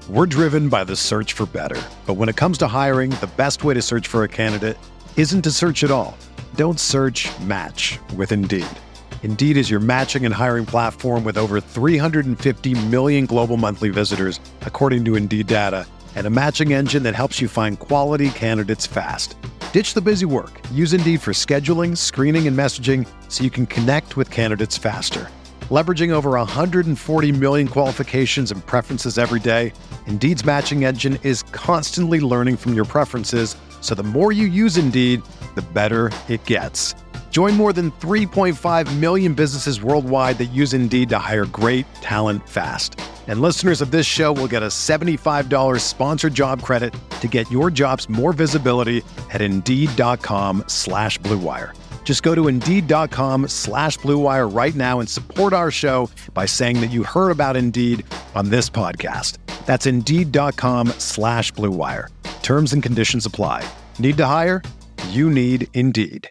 We're driven by the search for better. But when it comes to hiring, the best way to search for a candidate isn't to search at all. Don't search, match with Indeed. Indeed is your matching and hiring platform with over 350 million global monthly visitors, according to Indeed data, and a matching engine that helps you find quality candidates fast. Ditch the busy work. Use Indeed for scheduling, screening, and messaging so you can connect with candidates faster. Leveraging over 140 million qualifications and preferences every day, Indeed's matching engine is constantly learning from your preferences, so the more you use Indeed, the better it gets. Join more than 3.5 million businesses worldwide that use Indeed to hire great talent fast. And listeners of this show will get a $75 sponsored job credit to get your jobs more visibility at Indeed.com/Blue Wire. Just go to Indeed.com/Blue Wire right now and support our show by saying that you heard about Indeed on this podcast. That's Indeed.com/Blue Wire. Terms and conditions apply. Need to hire? You need Indeed.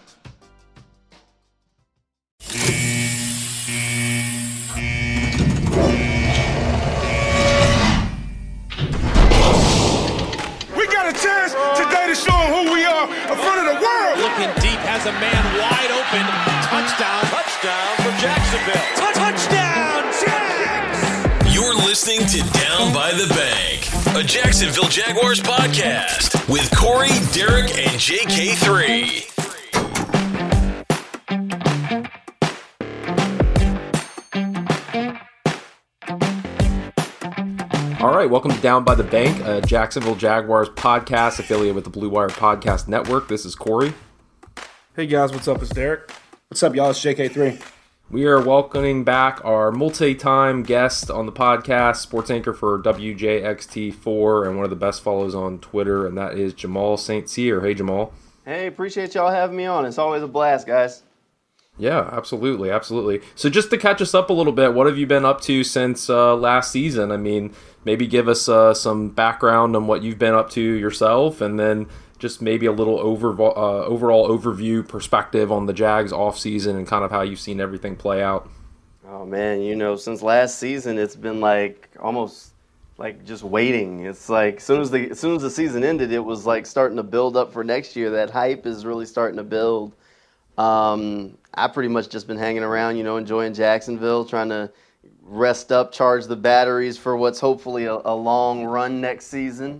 We got a chance today to show them who we are in front of the world. Looking deep, has a man wide open. Touchdown for Jacksonville. Touchdown, Jags! You're listening to Down by the Bank, a Jacksonville Jaguars podcast with Corey, Derek, and JK3. All right, welcome to Down by the Bank, a Jacksonville Jaguars podcast affiliated with the Blue Wire Podcast Network. This is Corey. Hey guys, what's up? It's Derek. What's up, y'all? It's JK3. We are welcoming back our multi-time guest on the podcast, sports anchor for WJXT4 and one of the best follows on Twitter, and that is Jamal St. Cyr. Hey, Jamal. Hey, appreciate y'all having me on. It's always a blast, guys. Yeah, absolutely. So just to catch us up a little bit, what have you been up to since last season? I mean, maybe give us some background on what you've been up to yourself, and then just maybe a little overall overview perspective on the Jags offseason and kind of how you've seen everything play out. Oh, man, since last season, it's been almost just waiting. It's as soon as the season ended, it was starting to build up for next year. That hype is really starting to build. I pretty much just been hanging around, enjoying Jacksonville, trying to rest up, charge the batteries for what's hopefully a long run next season.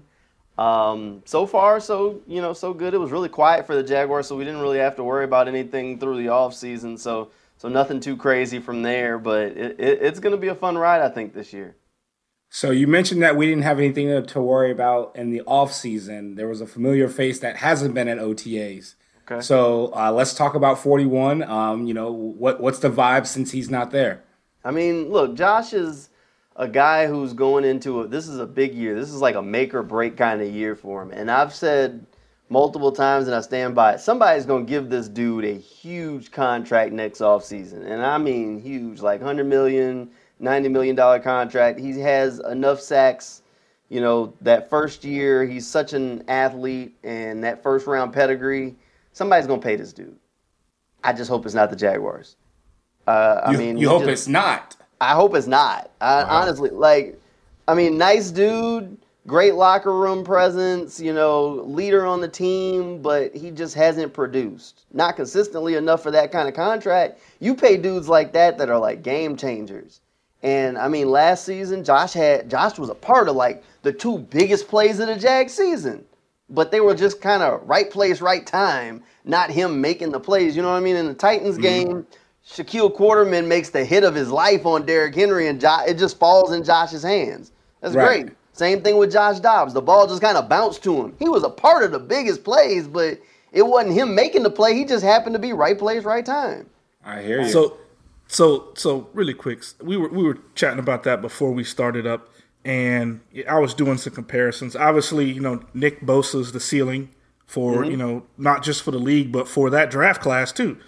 So far, so good. It was really quiet for the Jaguars, so we didn't really have to worry about anything through the off season. So nothing too crazy from there, but it's going to be a fun ride, I think, this year. So you mentioned that we didn't have anything to worry about in the off season. There was a familiar face that hasn't been at OTAs. Okay. So let's talk about 41. What's the vibe since he's not there? I mean, look, Josh is a guy who's going into this is a big year. This is like a make or break kind of year for him. And I've said multiple times, and I stand by it, somebody's going to give this dude a huge contract next offseason. And I mean huge, like $100 million, $90 million contract. He has enough sacks, that first year. He's such an athlete, and that first round pedigree. Somebody's going to pay this dude. I just hope it's not the Jaguars. You hope it's not? I hope it's not. Honestly, nice dude, great locker room presence, leader on the team, but he just hasn't produced. Not consistently enough for that kind of contract. You pay dudes like that are like game changers. And, last season, Josh was a part of the two biggest plays of the Jag season. But they were just kind of right place, right time, not him making the plays. You know what I mean? In the Titans game, Shaquille Quarterman makes the hit of his life on Derrick Henry, and it just falls in Josh's hands. That's right. Great. Same thing with Josh Dobbs. The ball just kind of bounced to him. He was a part of the biggest plays, but it wasn't him making the play. He just happened to be right place, right time. I hear you. So really quick, we were chatting about that before we started up. And I was doing some comparisons. Obviously, Nick Bosa's the ceiling for, not just for the league, but for that draft class too.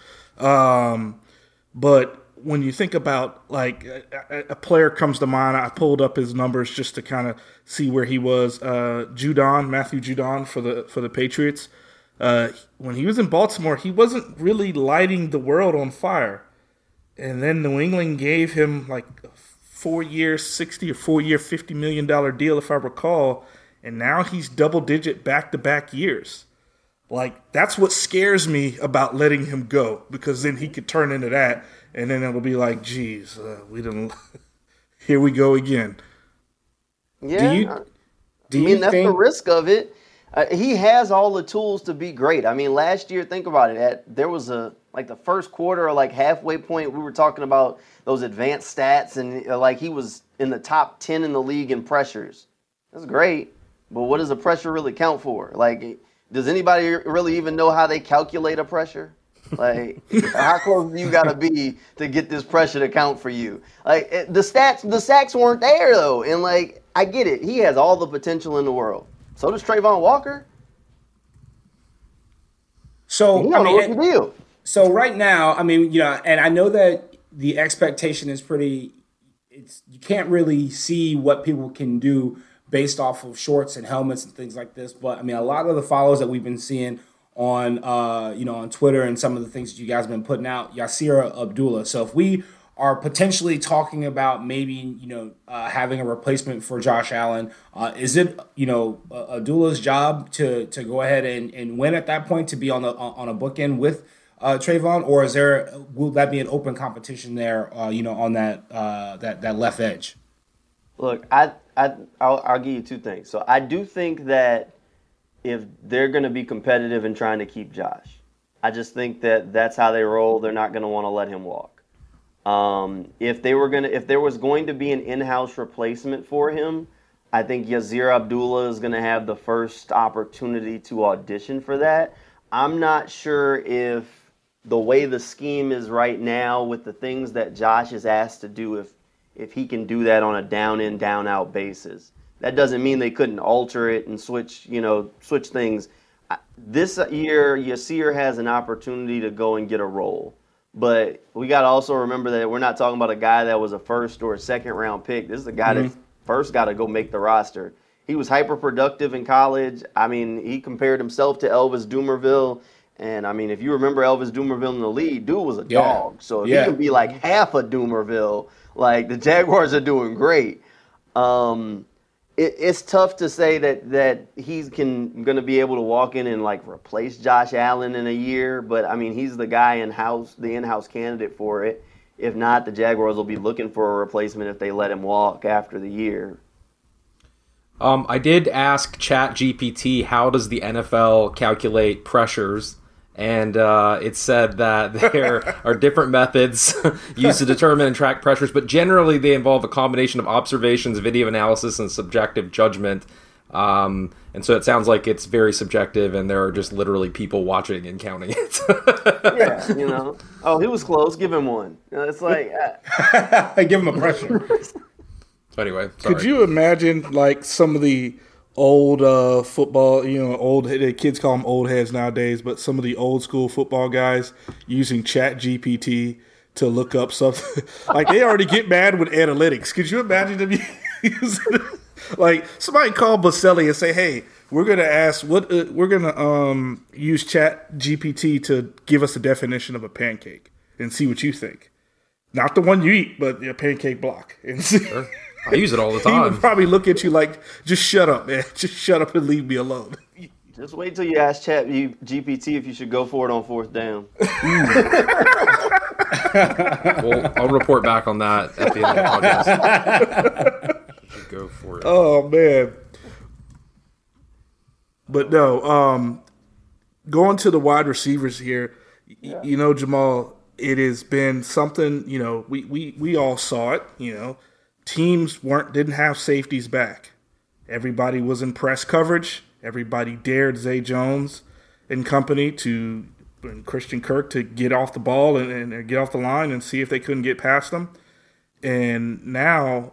But when you think about a player comes to mind, I pulled up his numbers just to kind of see where he was. Matthew Judon for the Patriots. When he was in Baltimore, he wasn't really lighting the world on fire. And then New England gave him 4-year, 60 or 4-year, $50 million deal, if I recall, and now he's double-digit back-to-back years. Like, that's what scares me about letting him go, because then he could turn into that, and then it'll be like, geez, we didn't. Here we go again. Yeah, that's the risk of it. He has all the tools to be great. I mean, last year, think about it. There was the first quarter or like halfway point, we were talking about those advanced stats, and like he was in the top 10 in the league in pressures. That's great, but what does a pressure really count for? Like, does anybody really even know how they calculate a pressure? Like, how close do you got to be to get this pressure to count for you? Like, the sacks weren't there though, and like, I get it. He has all the potential in the world. So does Trayvon Walker. So I mean, what's the deal? So right now, I mean, and I know that the expectation is pretty. You can't really see what people can do based off of shorts and helmets and things like this. But I mean, a lot of the follows that we've been seeing on on Twitter and some of the things that you guys have been putting out, Yasir Abdullah. So if we are potentially talking about maybe having a replacement for Josh Allen, is it Abdullah's job to go ahead and win at that point, to be on a bookend with Trayvon, or will that be an open competition there on that left edge? Look, I'll give you two things. So I do think that if they're going to be competitive in trying to keep Josh, I just think that that's how they roll. They're not going to want to let him walk. If there was going to be an in-house replacement for him, I think Yasir Abdullah is going to have the first opportunity to audition for that. I'm not sure if the way the scheme is right now with the things that Josh is asked to do, if he can do that on a down-in, down-out basis. That doesn't mean they couldn't alter it and switch things. This year, Yasir has an opportunity to go and get a role. But we got to also remember that we're not talking about a guy that was a first or a second round pick. This is a guy that first got to go make the roster. He was hyper productive in college. I mean, he compared himself to Elvis Dumervil. And I mean, if you remember Elvis Dumervil in the league, dude was a dog. So if he can be like half a Dumervil, like the Jaguars are doing great. It's tough to say that he's going to be able to walk in and like replace Josh Allen in a year, but I mean, he's the guy the in-house candidate for it. If not, the Jaguars will be looking for a replacement if they let him walk after the year. I did ask ChatGPT, how does the NFL calculate pressures? And it said that there are different methods used to determine and track pressures, but generally they involve a combination of observations, video analysis, and subjective judgment. And so it sounds like it's very subjective, and there are just literally people watching and counting it. Yeah, oh, he was close. Give him one. It's like give him a pressure. So anyway, sorry. Could you imagine like some of the old football, the kids call them old heads nowadays, but some of the old school football guys using ChatGPT to look up something? Like, they already get mad with analytics. Could you imagine them using it? Like, somebody call Boselli and say, hey, we're going to use ChatGPT to give us a definition of a pancake and see what you think. Not the one you eat, but a pancake block. And see. Sure. I use it all the time. He would probably look at you like, just shut up, man. Just shut up and leave me alone. Just wait till you ask ChatGPT if you should go for it on fourth down. Well, I'll report back on that at the end of the podcast. Go for it. Oh, man. But no, going to the wide receivers here, Jamal, it has been something, we all saw it, teams didn't have safeties back. Everybody was in press coverage. Everybody dared Zay Jones and company and Christian Kirk to get off the ball and get off the line and see if they couldn't get past them. And now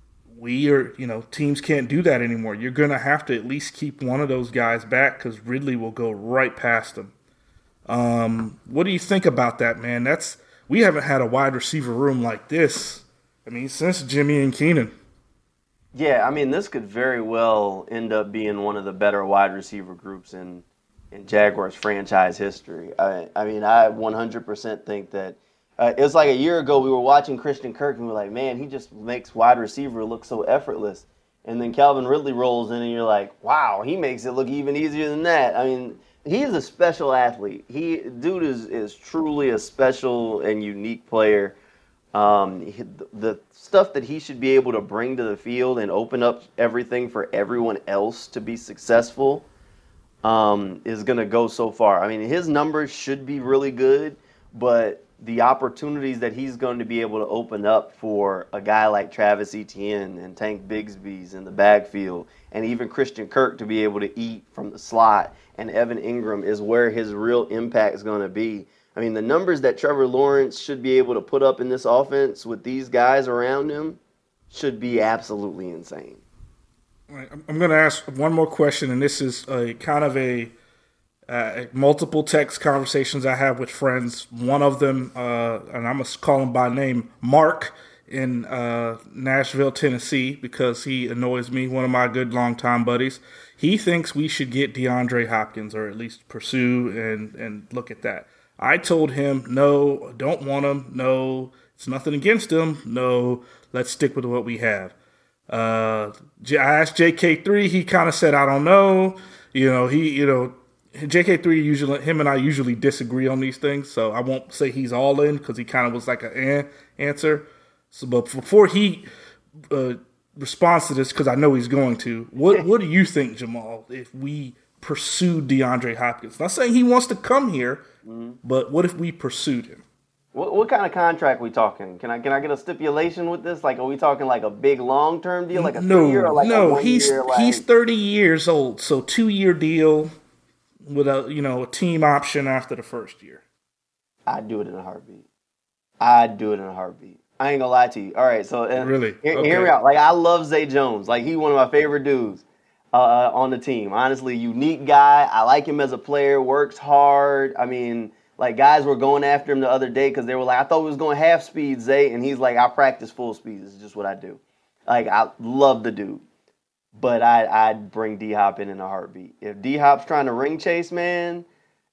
teams can't do that anymore. You're going to have to at least keep one of those guys back because Ridley will go right past them. What do you think about that, man? We haven't had a wide receiver room like this, since Jimmy and Keenan. Yeah, this could very well end up being one of the better wide receiver groups in Jaguars franchise history. I 100% think that It was like a year ago we were watching Christian Kirk and we were like, man, he just makes wide receiver look so effortless. And then Calvin Ridley rolls in and you're like, wow, he makes it look even easier than that. I mean, he's a special athlete. Dude is truly a special and unique player. The stuff that he should be able to bring to the field and open up everything for everyone else to be successful is going to go so far. I mean, his numbers should be really good, but the opportunities that he's going to be able to open up for a guy like Travis Etienne and Tank Bigsby's in the backfield, and even Christian Kirk to be able to eat from the slot, and Evan Ingram is where his real impact is going to be. I mean, the numbers that Trevor Lawrence should be able to put up in this offense with these guys around him should be absolutely insane. All right, I'm going to ask one more question, and this is a kind of a multiple text conversations I have with friends. One of them, and I'm going to call him by name, Mark in Nashville, Tennessee, because he annoys me, one of my good longtime buddies. He thinks we should get DeAndre Hopkins, or at least pursue and look at that. I told him, no, don't want him. No, it's nothing against him. No, let's stick with what we have. I asked JK3. He kind of said, I don't know. JK3 usually, him and I usually disagree on these things, so I won't say he's all in because he kind of was like an answer. So, but before he responds to this, because I know he's going to, what do you think, Jamal, if we pursue DeAndre Hopkins? Not saying he wants to come here, but what if we pursued him? What kind of contract we talking? Can I get a stipulation with this? Like, are we talking like a big long-term deal, like a 3-year or like a 1 year? He's 30 years old, so 2-year deal with a team option after the first year. I'd do it in a heartbeat. I ain't gonna lie to you. All right, so really, hear me out. Like, I love Zay Jones. Like, he's one of my favorite dudes on the team. Honestly, unique guy. I like him as a player. Works hard. I mean, like, guys were going after him the other day because they were like, I thought we was going half speed, Zay, and he's like, I practice full speed. This is just what I do. Like, I love the dude. But I'd bring D-Hop in a heartbeat. If D-Hop's trying to ring chase, man,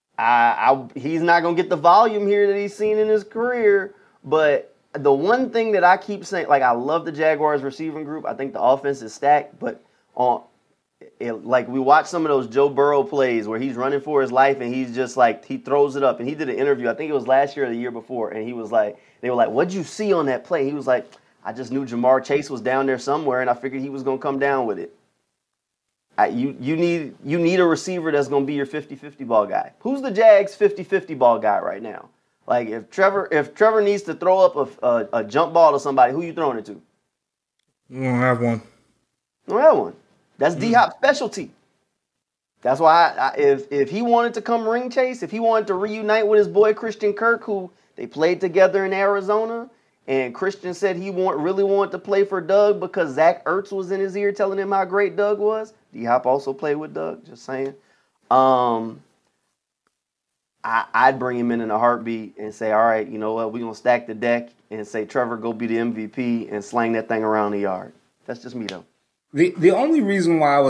he's not going to get the volume here that he's seen in his career. But the one thing that I keep saying, like, I love the Jaguars receiving group. I think the offense is stacked. But like, we watch some of those Joe Burrow plays where he's running for his life and he's just like, he throws it up. And he did an interview, I think it was last year or the year before. And he was like, they were like, what'd you see on that play? He was like, I just knew Jamar Chase was down there somewhere, and I figured he was going to come down with it. You need a receiver that's going to be your 50-50 ball guy. Who's the Jags' 50-50 ball guy right now? Like, if Trevor needs to throw up a jump ball to somebody, who you throwing it to? We don't have one. That's D-Hop's specialty. That's why if he wanted to come ring chase, if he wanted to reunite with his boy Christian Kirk, who they played together in Arizona, and Christian said he really wanted to play for Doug because Zach Ertz was in his ear telling him how great Doug was. D-Hop also played with Doug, just saying. I'd bring him in a heartbeat and say, all right, you know what, we're going to stack the deck and say, Trevor, go be the MVP and slang that thing around the yard. That's just me, though. The only reason why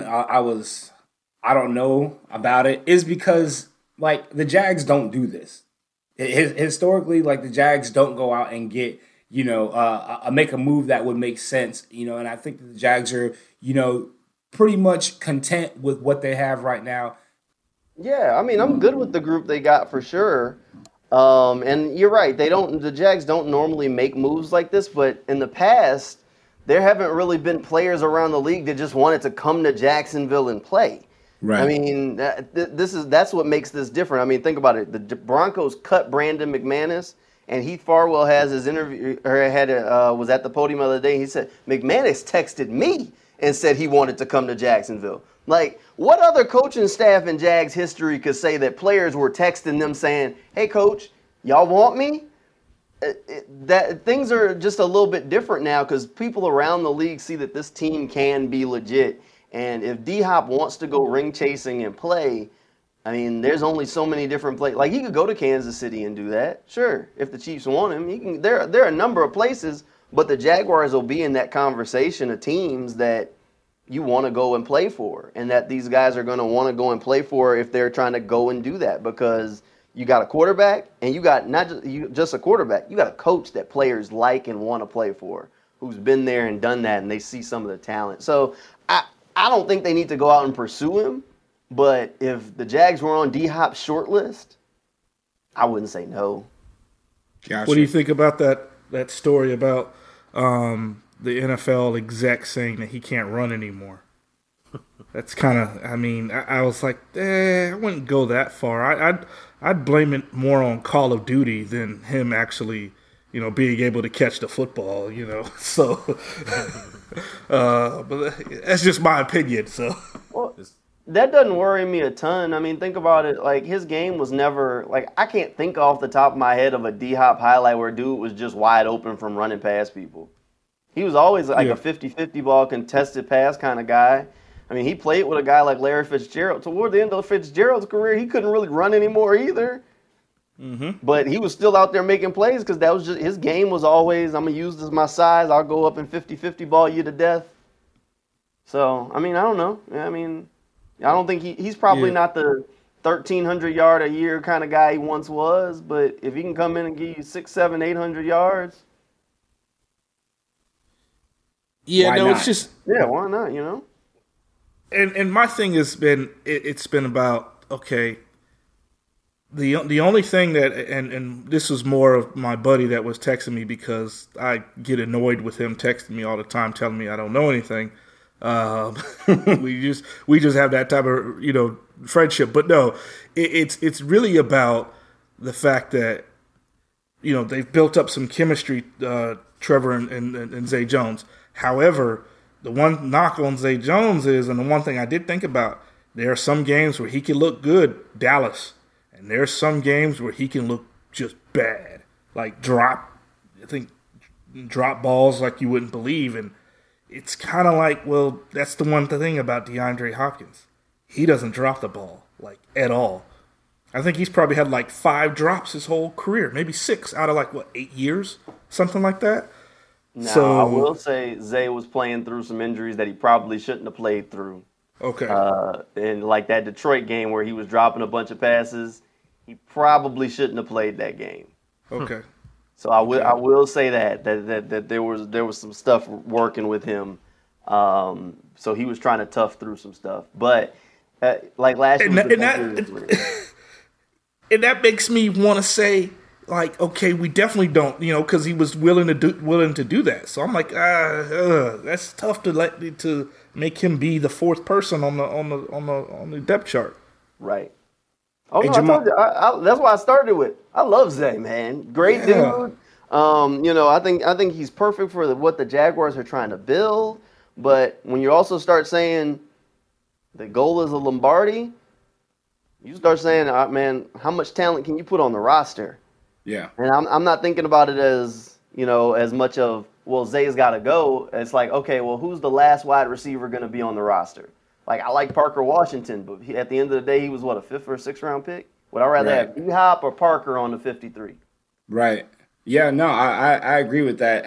I don't know about it is because, like, the Jags don't do this. Historically, like, the Jags don't go out and get, make a move that would make sense, and I think that the Jags are, pretty much content with what they have right now. Yeah, I mean, I'm good with the group they got for sure. And you're right, the Jags don't normally make moves like this, but in the past, there haven't really been players around the league that just wanted to come to Jacksonville and play. Right. I mean, that's what makes this different. I mean, think about it. The Broncos cut Brandon McManus, and Heath Farwell has his interview, was at the podium the other day. He said, McManus texted me and said he wanted to come to Jacksonville. Like, what other coaching staff in Jags history could say that players were texting them saying, hey, coach, y'all want me? That things are just a little bit different now because people around the league see that this team can be legit. And if D-Hop wants to go ring chasing and play, I mean, there's only so many different places. Like, he could go to Kansas City and do that. Sure, if the Chiefs want him, he can. There are a number of places, but the Jaguars will be in that conversation of teams that you want to go and play for, and that these guys are going to want to go and play for if they're trying to go and do that because You got a quarterback, and you got not just a quarterback. You got a coach that players like and want to play for, who's been there and done that, and they see some of the talent. So I don't think they need to go out and pursue him. But if the Jags were on D-Hop's short list, I wouldn't say no. Gotcha. What do you think about that story about the NFL exec saying that he can't run anymore? That's kind of, I was like, I wouldn't go that far. I'd blame it more on Call of Duty than him actually, being able to catch the football, So, but that's just my opinion. So, well, that doesn't worry me a ton. I mean, think about it. Like, his game was never, I can't think off the top of my head of a D-Hop highlight where a dude was just wide open from running past people. He was always a 50-50 ball contested pass kind of guy. I mean, he played with a guy like Larry Fitzgerald. Toward the end of Fitzgerald's career, he couldn't really run anymore either. Mm-hmm. But he was still out there making plays because that was just his game was always, I'm going to use this my size. I'll go up and 50-50 ball you to death. So, I don't know. I don't think he's probably not the 1,300 yard a year kind of guy he once was. But if he can come in and give you 600, 700, 800 yards. Yeah, why not? It's just. Yeah, why not, And my thing has been it's been about, okay, the only thing that and this was more of my buddy that was texting me because I get annoyed with him texting me all the time telling me I don't know anything. We just have that type of friendship, but no, it's really about the fact that they've built up some chemistry, Trevor and Zay Jones. However, the one knock on Zay Jones is, and the one thing I did think about, there are some games where he can look good, Dallas, and there's some games where he can look just bad, like drop balls like you wouldn't believe, and it's kind of like, well, that's the one thing about DeAndre Hopkins. He doesn't drop the ball, at all. I think he's probably had 5 drops his whole career, maybe 6 out of 8 years, something like that. Now, I will say Zay was playing through some injuries that he probably shouldn't have played through. Okay. And that Detroit game where he was dropping a bunch of passes, he probably shouldn't have played that game. Okay. So I will say that there was some stuff working with him. So he was trying to tough through some stuff. But last year, and that makes me want to say, okay, we definitely don't, because he was willing to do that. So I'm like, that's tough to make him be the 4th person on the depth chart. Right. Oh, no, I told you, that's why I started with. I love Zay, man. Great dude. I think he's perfect for what the Jaguars are trying to build. But when you also start saying the goal is a Lombardi, you start saying, man, how much talent can you put on the roster? Yeah. And I'm not thinking about it as, as much of, well, Zay's got to go. It's like, okay, well, who's the last wide receiver going to be on the roster? I like Parker Washington, but at the end of the day, he was, a 5th or 6th round pick? Would I rather have D-Hop or Parker on the 53? Right. Yeah, no, I agree with that.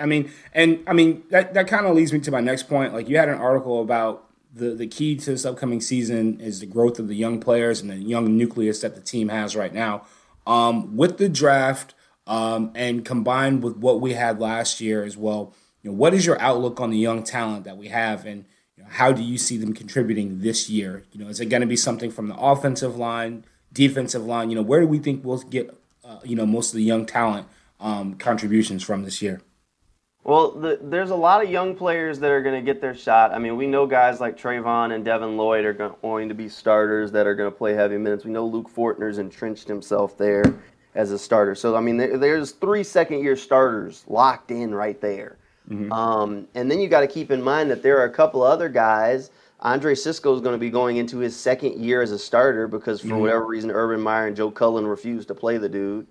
That kind of leads me to my next point. You had an article about the key to this upcoming season is the growth of the young players and the young nucleus that the team has right now. With the draft and combined with what we had last year as well, what is your outlook on the young talent that we have, and how do you see them contributing this year? Is it going to be something from the offensive line, defensive line? Where do we think we'll get most of the young talent contributions from this year? Well, there's a lot of young players that are going to get their shot. We know guys like Trayvon and Devin Lloyd are going to be starters that are going to play heavy minutes. We know Luke Fortner's entrenched himself there as a starter. So, there's 3 second-year starters locked in right there. Mm-hmm. And then you got to keep in mind that there are a couple other guys. Andre Cisco is going to be going into his 2nd year as a starter because for whatever reason, Urban Meyer and Joe Cullen refused to play the dude.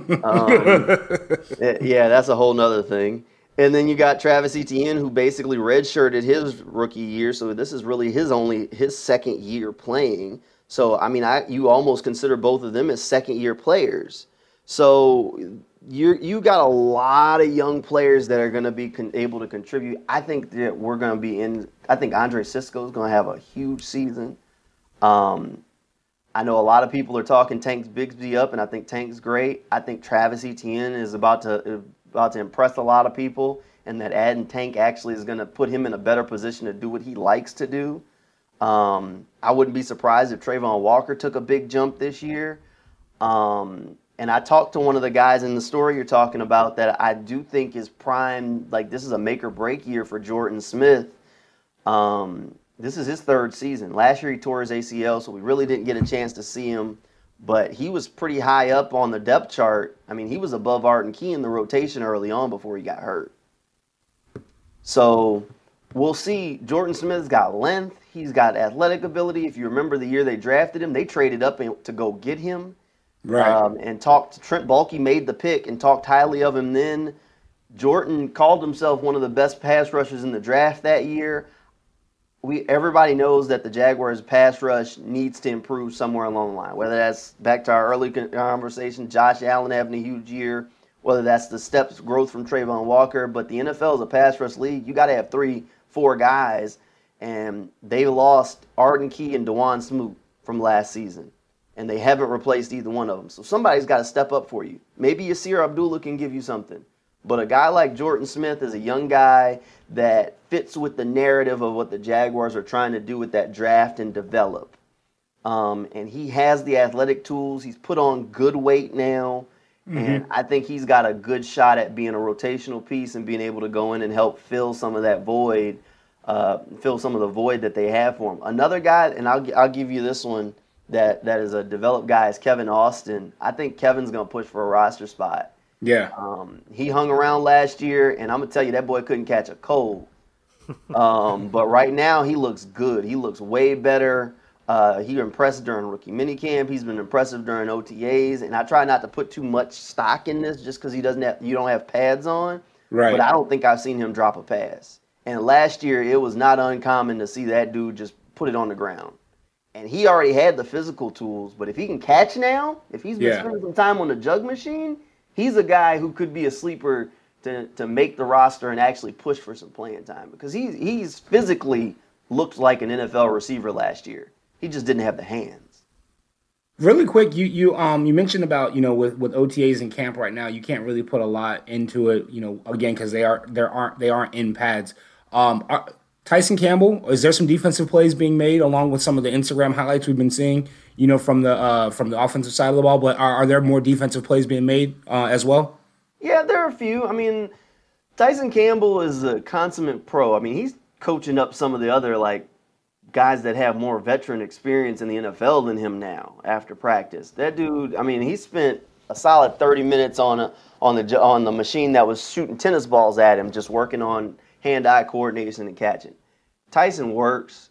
Yeah, that's a whole nother thing. And then you got Travis Etienne, who basically redshirted his rookie year, so this is really his 2nd year playing. So you almost consider both of them as 2nd year players. So you got a lot of young players that are going to be able to contribute. I think that we're going to be in. I think Andre Cisco is going to have a huge season. I know a lot of people are talking Tank Bigsby up, and I think Tank's great. I think Travis Etienne is about to impress a lot of people, and that adding Tank actually is going to put him in a better position to do what he likes to do. I wouldn't be surprised if Trayvon Walker took a big jump this year. And I talked to one of the guys in the story you're talking about that I do think is prime, like this is a make or break year for Jordan Smith. This is his third season. Last year he tore his ACL, so we really didn't get a chance to see him. But he was pretty high up on the depth chart. I mean, he was above Arden Key in the rotation early on before he got hurt. So we'll see. Jordan Smith's got length. He's got athletic ability. If you remember the year they drafted him, they traded up to go get him. Right. And talked to Trent Baalke, made the pick and talked highly of him then. Jordan called himself one of the best pass rushers in the draft that year. Everybody knows that the Jaguars' pass rush needs to improve somewhere along the line, whether that's back to our early conversation, Josh Allen having a huge year, whether that's the steps growth from Trayvon Walker. But the NFL is a pass rush league. You got to have 3-4 guys, and they lost Arden Key and DeJuan Smoot from last season, and they haven't replaced either one of them. So somebody's got to step up for you. Maybe Yasir Abdullah can give you something. But a guy like Jordan Smith is a young guy that fits with the narrative of what the Jaguars are trying to do with that draft and develop. And he has the athletic tools. He's put on good weight now. Mm-hmm. And I think he's got a good shot at being a rotational piece and being able to go in and help fill some of that void, fill some of the void that they have for him. Another guy, and I'll give you this one, that is a developed guy, is Kevin Austin. I think Kevin's going to push for a roster spot. Yeah. He hung around last year, and I'm going to tell you, that boy couldn't catch a cold. But right now, he looks good. He looks way better. He impressed during rookie minicamp. He's been impressive during OTAs. And I try not to put too much stock in this just because you don't have pads on. Right. But I don't think I've seen him drop a pass. And last year, it was not uncommon to see that dude just put it on the ground. And he already had the physical tools. But if he can catch now, if he's been spending some time on the jug machine, he's a guy who could be a sleeper to make the roster and actually push for some playing time, because he's physically looked like an NFL receiver last year. He just didn't have the hands. Really quick, you mentioned about, with OTAs in camp right now, you can't really put a lot into it, again, because they aren't in pads. Tyson Campbell, is there some defensive plays being made along with some of the Instagram highlights we've been seeing, from the offensive side of the ball? But are there more defensive plays being made as well? Yeah, there are a few. I mean, Tyson Campbell is a consummate pro. I mean, he's coaching up some of the other guys that have more veteran experience in the NFL than him now after practice. That dude, I mean, he spent a solid 30 minutes on the machine that was shooting tennis balls at him, just working on hand-eye coordination and catching. Tyson works.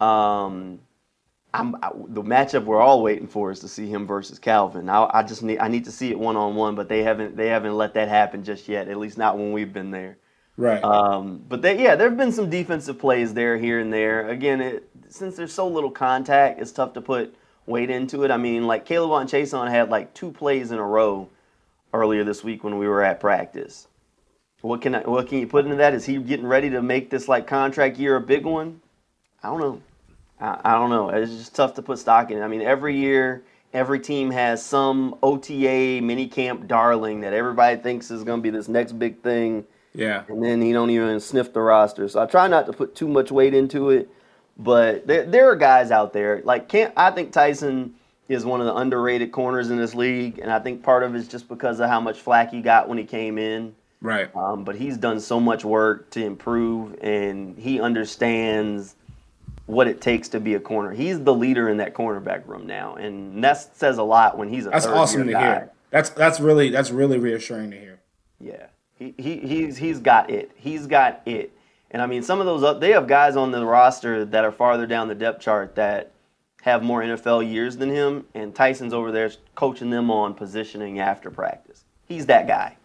The matchup we're all waiting for is to see him versus Calvin. I need to see it one-on-one, but they haven't let that happen just yet, at least not when we've been there. Right. But there have been some defensive plays there, here and there. Again, since there's so little contact, it's tough to put weight into it. I mean, Caleb Chason had 2 plays in a row earlier this week when we were at practice. What can you put into that? Is he getting ready to make this contract year a big one? I don't know. I don't know. It's just tough to put stock in. I mean, every year, every team has some OTA minicamp darling that everybody thinks is going to be this next big thing. Yeah. And then he don't even sniff the roster. So I try not to put too much weight into it. But there are guys out there. I think Tyson is one of the underrated corners in this league. And I think part of it is just because of how much flack he got when he came in. Right. But he's done so much work to improve, and he understands what it takes to be a corner. He's the leader in that cornerback room now, and that says a lot when he's a That's awesome to guy. hear. That's really reassuring to hear. Yeah, he's got it. He's got it. And I mean, some of those they have guys on the roster that are farther down the depth chart that have more NFL years than him, and Tyson's over there coaching them on positioning after practice. He's that guy.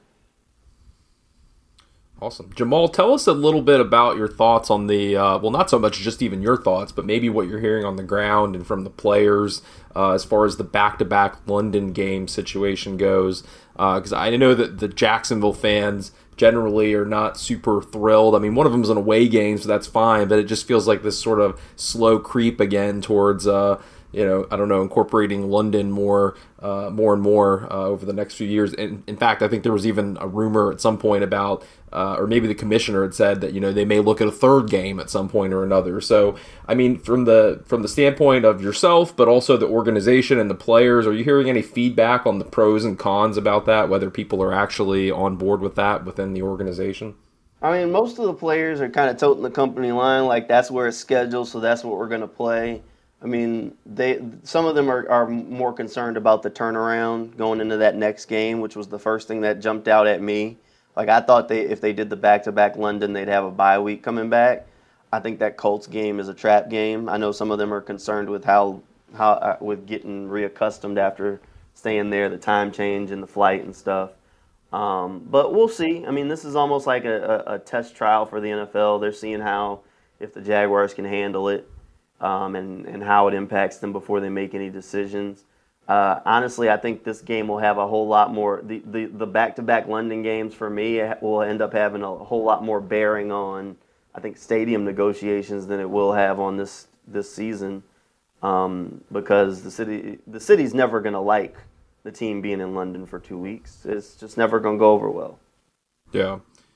Awesome. Jamal, tell us a little bit about your thoughts on the, not so much just even your thoughts, but maybe what you're hearing on the ground and from the players as far as the back-to-back London game situation goes. Because I know that the Jacksonville fans generally are not super thrilled. I mean, one of them's an away game, so that's fine, but it just feels like this sort of slow creep again towards I don't know, incorporating London more and more over the next few years. And in fact, I think there was even a rumor at some point about, or maybe the commissioner had said that, they may look at a third game at some point or another. So, I mean, from the standpoint of yourself, but also the organization and the players, are you hearing any feedback on the pros and cons about that, whether people are actually on board with that within the organization? I mean, most of the players are kind of toting the company line, like that's where it's scheduled, so that's what we're going to play. I mean, some of them are more concerned about the turnaround going into that next game, which was the first thing that jumped out at me. Like, I thought if they did the back-to-back London, they'd have a bye week coming back. I think that Colts game is a trap game. I know some of them are concerned with how with getting reaccustomed after staying there, the time change and the flight and stuff. But we'll see. I mean, this is almost like a test trial for the NFL. They're seeing if the Jaguars can handle it, and how it impacts them before they make any decisions. Honestly, I think this game will have a whole lot more. The back-to-back London games for me will end up having a whole lot more bearing on, I think, stadium negotiations than it will have on this season, because the city's never going to like the team being in London for 2 weeks. It's just never going to go over well. Yeah.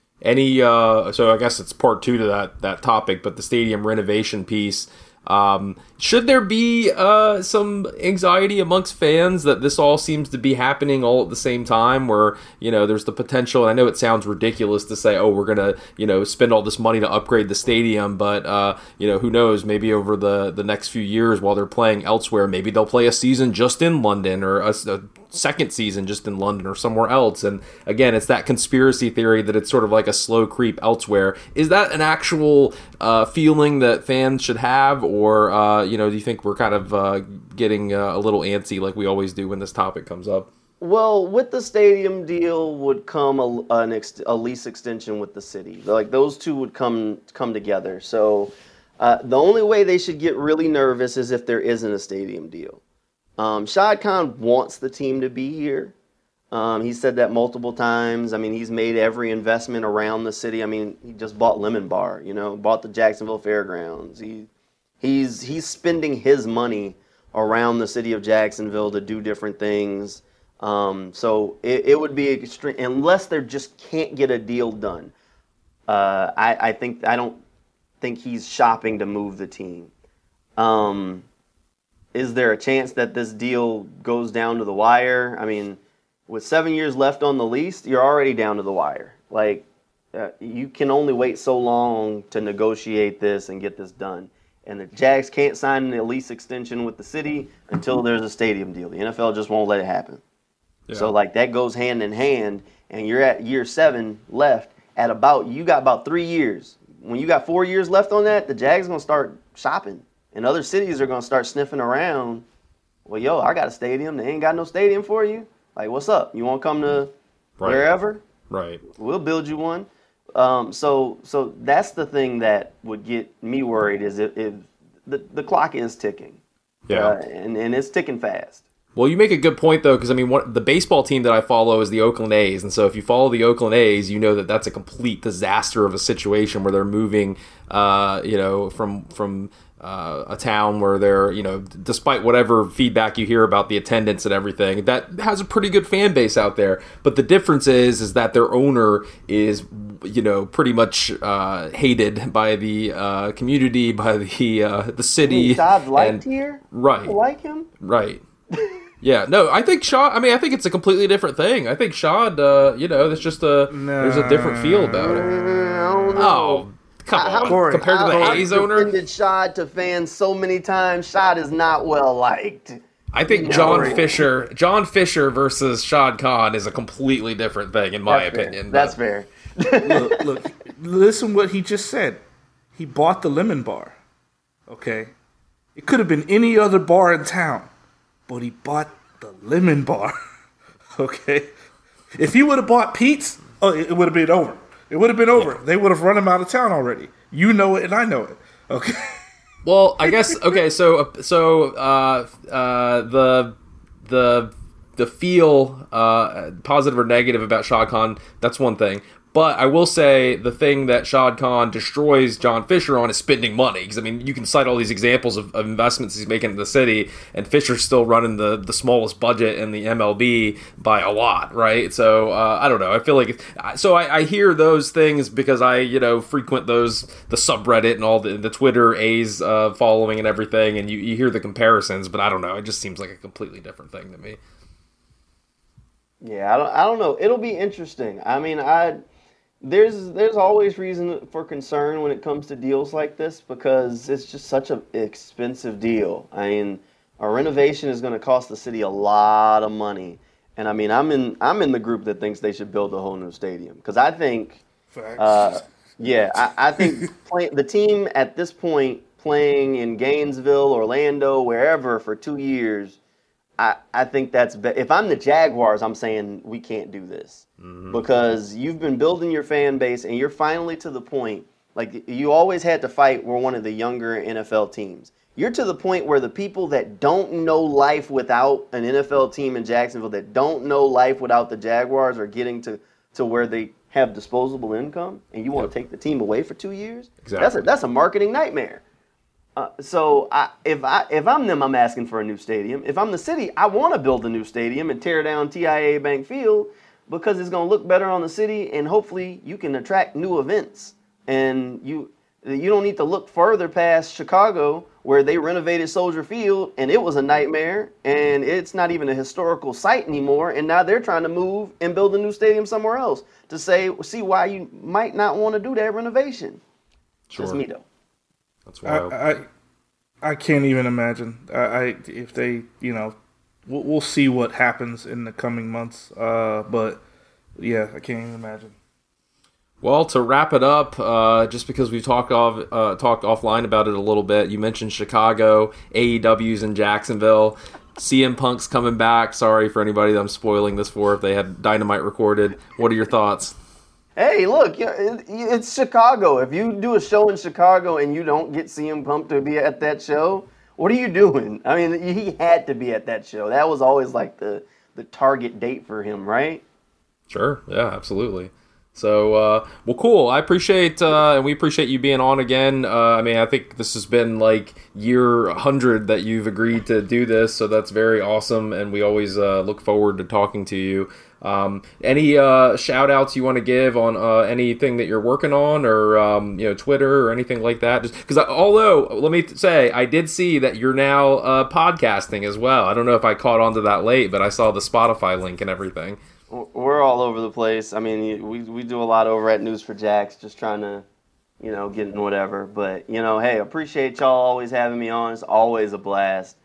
So I guess it's part two to that topic, but the stadium renovation piece. Should there be some anxiety amongst fans that this all seems to be happening all at the same time, where there's the potential? I know it sounds ridiculous to say, oh, we're gonna spend all this money to upgrade the stadium, but who knows? Maybe over the next few years, while they're playing elsewhere, maybe they'll play a season just in London, or a second season just in London or somewhere else. And again, it's that conspiracy theory that it's sort of like a slow creep elsewhere. Is that an actual feeling that fans should have, or do you think we're kind of getting a little antsy like we always do when this topic comes up? Well, with the stadium deal would come a lease extension with the city. Like, those two would come together. So the only way they should get really nervous is if there isn't a stadium deal. Shad Khan wants the team to be here. He said that multiple times. I mean, he's made every investment around the city. I mean, he just bought Lemon Bar, bought the Jacksonville Fairgrounds. He's spending his money around the city of Jacksonville to do different things. So it would be extreme, unless they just can't get a deal done. I don't think he's shopping to move the team. Is there a chance that this deal goes down to the wire? I mean, with 7 years left on the lease, you're already down to the wire. Like, you can only wait so long to negotiate this and get this done. And the Jags can't sign a lease extension with the city until there's a stadium deal. The NFL just won't let it happen. Yeah. So, that goes hand in hand, and you're at year 7 left you got about 3 years. When you got 4 years left on that, the Jags are going to start shopping. And other cities are going to start sniffing around. Well, I got a stadium. They ain't got no stadium for you. Like, what's up? You want to come to wherever? Right. We'll build you one. So that's the thing that would get me worried, is if the clock is ticking. Yeah. And it's ticking fast. Well, you make a good point, though, because, I mean, the baseball team that I follow is the Oakland A's, and so if you follow the Oakland A's, you know that that's a complete disaster of a situation where they're moving, from a town where they're, despite whatever feedback you hear about the attendance and everything, that has a pretty good fan base out there. But the difference is that their owner is, pretty much hated by the community, by the city. Todd liked here? Right. People like him? Right. Yeah, no, I think Shad, I think it's a completely different thing. I think Shad, there's just there's a different feel about it. I don't know. Oh, come on. Compared to the A's owner? I've defended Shad to fans so many times. Shad is not well liked. I think John Fisher versus Shad Khan is a completely different thing, in my opinion. That's fair. Look, listen what he just said. He bought the Lemon Bar. Okay? It could have been any other bar in town, but he bought the Lemon Bar. Okay? If he would have bought Pete's, it would have been over. It would have been over. They would have run him out of town already. You know it, and I know it. Okay. Well, I guess So the feel positive or negative about Shad Khan, that's one thing. But I will say the thing that Shad Khan destroys John Fisher on is spending money. Because, I mean, you can cite all these examples of investments he's making in the city, and Fisher's still running the smallest budget in the MLB by a lot, right? So, I don't know. I feel like... I hear those things because I, frequent the subreddit and all the Twitter A's following and everything, and you hear the comparisons, but I don't know. It just seems like a completely different thing to me. Yeah, I don't know. It'll be interesting. I mean, there's always reason for concern when it comes to deals like this because it's just such an expensive deal. I mean, a renovation is going to cost the city a lot of money, and I mean, I'm in the group that thinks they should build a whole new stadium because I think, I think the team at this point playing in Gainesville, Orlando, wherever for 2 years. I think that's if I'm the Jaguars, I'm saying we can't do this because you've been building your fan base and you're finally to the point, like you always had to fight, we're one of the younger NFL teams. You're to the point where the people that don't know life without an NFL team in Jacksonville, that don't know life without the Jaguars are getting to where they have disposable income and you want to take the team away for 2 years? Exactly. That's a marketing nightmare. So if I'm them, I'm asking for a new stadium. If I'm the city, I want to build a new stadium and tear down TIAA Bank Field because it's going to look better on the city and hopefully you can attract new events. And you don't need to look further past Chicago where they renovated Soldier Field and it was a nightmare and it's not even a historical site anymore. And now they're trying to move and build a new stadium somewhere else to see why you might not want to do that renovation. Sure. Just me though. That's wild. I can't even imagine. If they, we'll see what happens in the coming months. But yeah, I can't even imagine. Well, to wrap it up, just because we've talked offline about it a little bit, you mentioned Chicago, AEW's in Jacksonville. CM Punk's coming back. Sorry for anybody that I'm spoiling this for if they had Dynamite recorded. What are your thoughts? Hey, look, it's Chicago. If you do a show in Chicago and you don't get CM Punk to be at that show, what are you doing? I mean, he had to be at that show. That was always like the target date for him, right? Sure. Yeah, absolutely. So, well, cool. I appreciate, and we appreciate you being on again. I mean, I think this has been like year 100 that you've agreed to do this, so that's very awesome, and we always look forward to talking to you. Any shout outs you want to give on anything that you're working on or Twitter or anything like that? Just because although let me say I did see that you're now podcasting as well. I don't know if I caught on to that late, but I saw the Spotify link and everything. We're all over the place. I mean, we do a lot over at News4Jax, just trying to get in whatever. But hey, appreciate y'all always having me on. It's always a blast.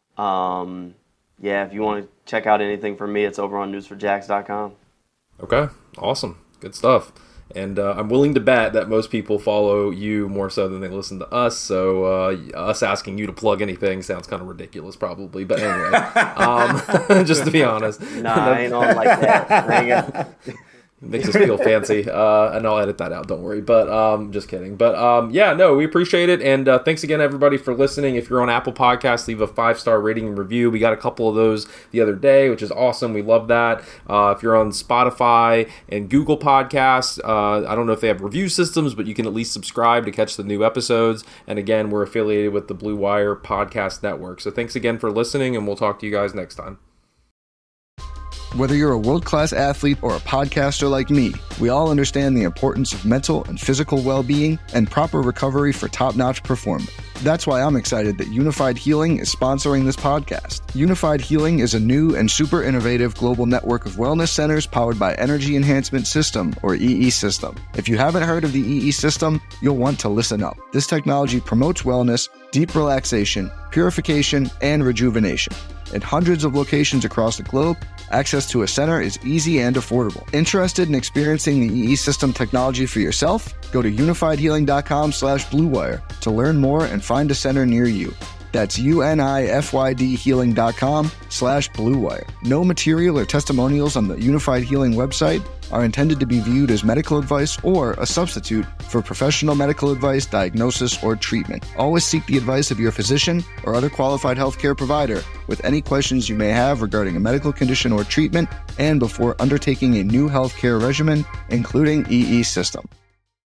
Yeah, if you want to check out anything from me, it's over on news4jax.com. Okay, awesome. Good stuff. And I'm willing to bet that most people follow you more so than they listen to us, so us asking you to plug anything sounds kind of ridiculous probably. But anyway, just to be honest. Nah, I ain't on like that. Makes us feel fancy, and I'll edit that out, don't worry. But just kidding. But yeah, no, we appreciate it, and thanks again, everybody, for listening. If you're on Apple Podcasts, leave a 5-star rating and review. We got a couple of those the other day, which is awesome. We love that. If you're on Spotify and Google Podcasts, I don't know if they have review systems, but you can at least subscribe to catch the new episodes. And again, we're affiliated with the Blue Wire Podcast Network. So thanks again for listening, and we'll talk to you guys next time. Whether you're a world-class athlete or a podcaster like me, we all understand the importance of mental and physical well-being and proper recovery for top-notch performance. That's why I'm excited that Unified Healing is sponsoring this podcast. Unified Healing is a new and super innovative global network of wellness centers powered by Energy Enhancement System, or EE System. If you haven't heard of the EE System, you'll want to listen up. This technology promotes wellness, deep relaxation, purification, and rejuvenation. In hundreds of locations across the globe, access to a center is easy and affordable. Interested in experiencing the EE System technology for yourself? Go to unifiedhealing.com/bluewire to learn more and find a center near you. That's unifydhealing.com/Blue Wire. No material or testimonials on the Unified Healing website are intended to be viewed as medical advice or a substitute for professional medical advice, diagnosis, or treatment. Always seek the advice of your physician or other qualified healthcare provider with any questions you may have regarding a medical condition or treatment and before undertaking a new healthcare regimen, including EE system.